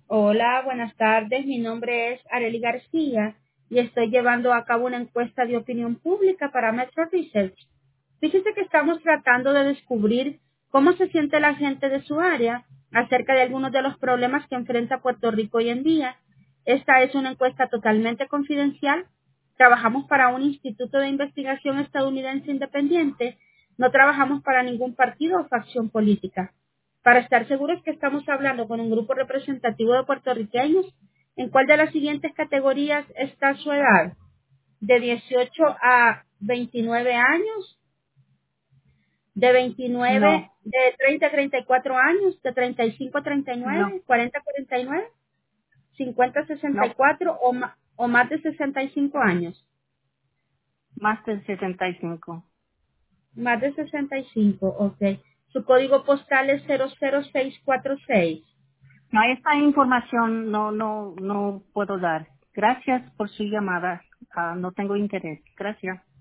Hola, buenas tardes. Mi nombre es Arely García y estoy llevando a cabo una encuesta de opinión pública para Metro Research. Fíjese que estamos tratando de descubrir cómo se siente la gente de su área acerca de algunos de los problemas que enfrenta Puerto Rico hoy en día. Esta es una encuesta totalmente confidencial. Trabajamos para un instituto de investigación estadounidense independiente. No trabajamos para ningún partido o facción política. Para estar seguros que estamos hablando con un grupo representativo de puertorriqueños, ¿en cuál de las siguientes categorías está su edad? ¿De 18 a 29 años? ¿De 29, No, de 30 a 34 años? ¿De 35 a no, 39? ¿40 a 49? ¿50 a no, 64 o más de 65 años? más del 65. Más de 65, ok. Su código postal es 00646. No, esta información no puedo dar. Gracias por su llamada. No tengo interés. Gracias.